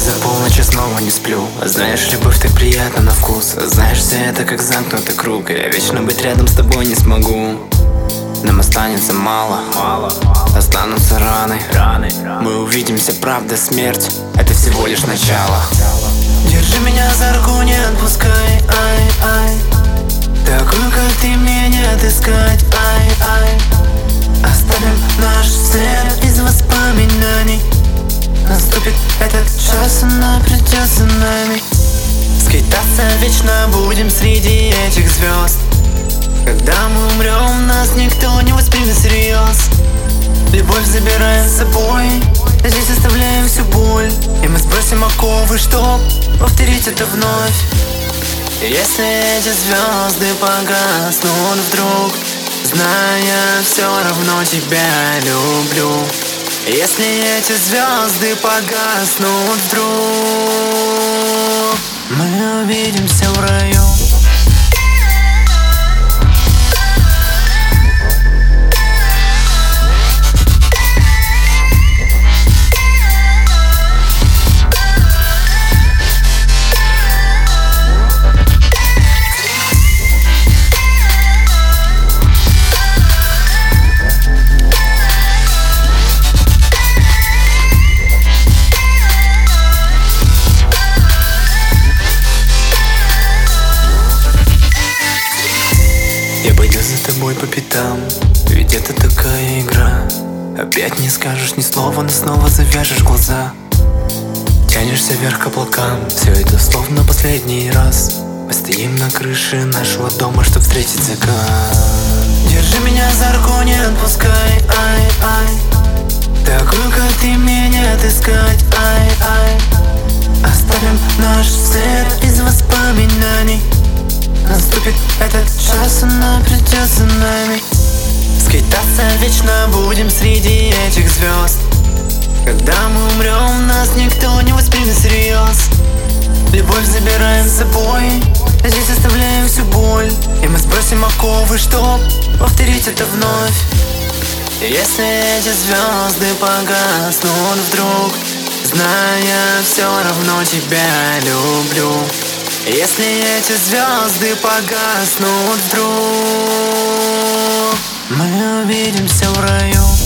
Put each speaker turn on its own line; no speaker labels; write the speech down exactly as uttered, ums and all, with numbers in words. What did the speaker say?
за полночь я снова не сплю. Знаешь, любовь так приятна на вкус. Знаешь, все это как замкнутый круг. Я вечно быть рядом с тобой не смогу. Нам останется мало, мало, останутся раны, раны. Мы увидимся, правда, смерть — это всего лишь начало. Держи меня за руку, не отпускай, ай, ай. Такую, как ты, мне не отыскать, ай, ай. Оставим наш след из воспоминаний. Наступит этот час, она придет за нами. Скитаться вечно будем среди этих звезд. Когда мы умрем, нас никто не воспримет всерьез. Любовь забираем с собой, здесь оставляем всю боль. И мы сбросим оковы, чтоб повторить это вновь. Если эти звезды погаснут вдруг, зная, все равно тебя люблю. Если эти звезды погаснут вдруг, мы увидимся в раю. Я пойду за тобой по пятам, ведь это такая игра. Опять не скажешь ни слова, но снова завяжешь глаза. Тянешься вверх к облакам, все это словно последний раз. Мы стоим на крыше нашего дома, чтоб встретить закат. Держи меня за руку, не отпускай, ай, ай. Такую, как ты, мне не отыскать, ай, ай. Оставим наш след из воспоминаний. Наступит этот час, она придет за нами. Скитаться вечно будем среди этих звезд. Когда мы умрем, нас никто не воспримет всерьез. Любовь забираем с собой, здесь оставляем всю боль. И мы сбросим оковы, чтоб повторить это вновь. Если эти звезды погаснут вдруг, зная, все равно тебя люблю. Если эти звезды погаснут вдруг, мы увидимся в раю.